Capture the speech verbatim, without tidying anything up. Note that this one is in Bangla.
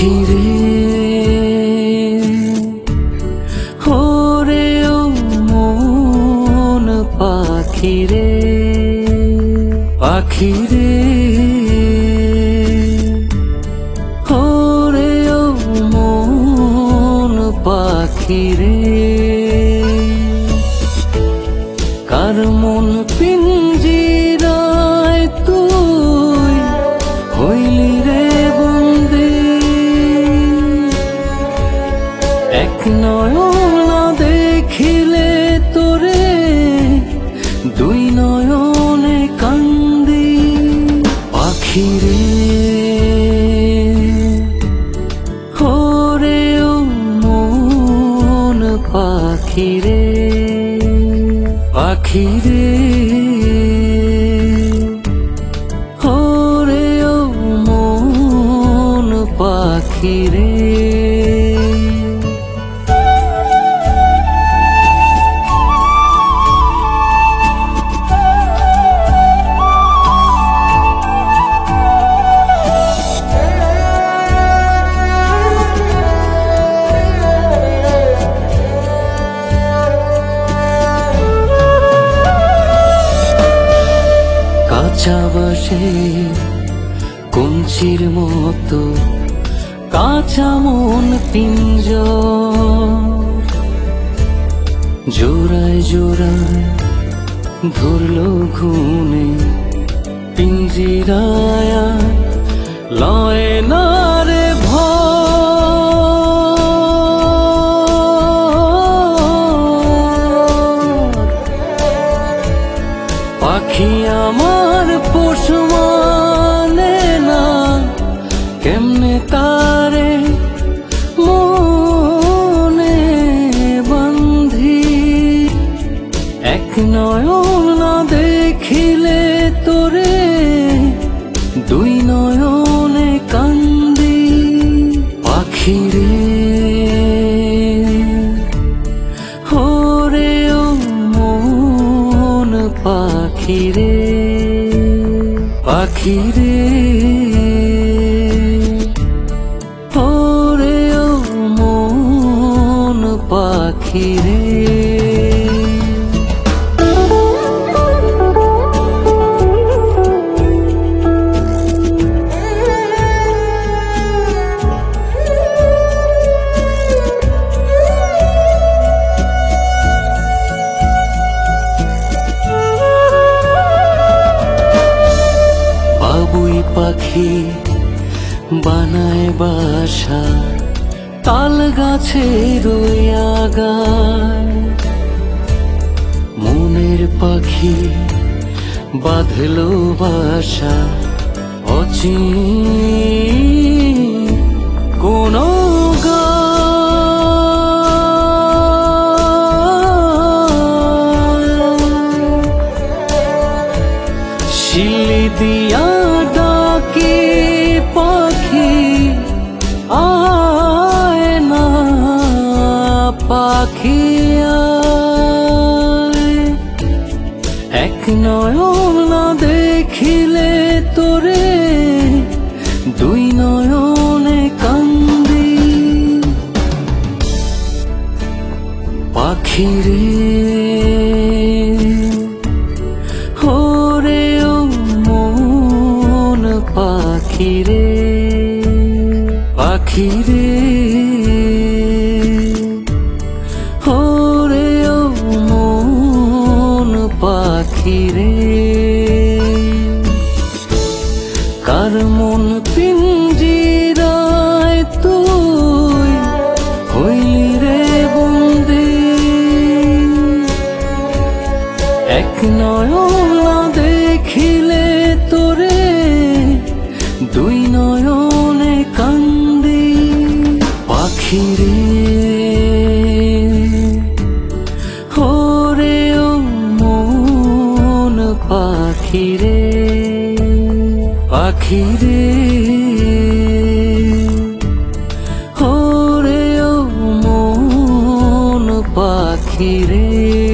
পাখি রে ওরে ও মন পাখি রে পাখি রে ওরে ও মন পাখি রে কার মন পিঞ্জিরায় তুই হইলি রে বন্দী এক নয়ন না দেখিলে তোরে দুই নয়নে কান্দি পাখি রে ওরে ও মন পাখি রে পাখি রে ওরে ও মন পাখি রে কাঁচা বাসে কঞ্চির মতো কাঁচা মন পিঞ্জর জোড়ায় জোড়ায় ধরলো ঘুমে পিঞ্জিরায় লয় না রে পাখি আমার পোষ মানে না কেমনে তারে মনে বান্ধি এক নয়ন না দেখিলে তোরে দুই নয়নে কান্দি পাখি রে ওরে ও মন পাখি রে পাখি রে ওরে ও মন পাখি রে বাবুই পাখি বানায় বাসা তাল গাছে রইয়া গায় মনের পাখি বাঁধলো বাসা অচিন কোন শিলি দিয়া ডাকে পাখি আয় না পাখি আয় এক নয়ন না দেখিলে তোরে দুই নয়নে কান্দি পাখি রে ওরে ও মন পাখি রে পাখি রে ওরে ও মন পাখি রে কার মন পিঞ্জিরায় তুই হইলি রে বন্দী এক নয়ন না দেখিলে তোরে দুই নয়নে কান্দি পাখি রে ওরে ও মন পাখি রে পাখি রে ওরে ও মন পাখি রে।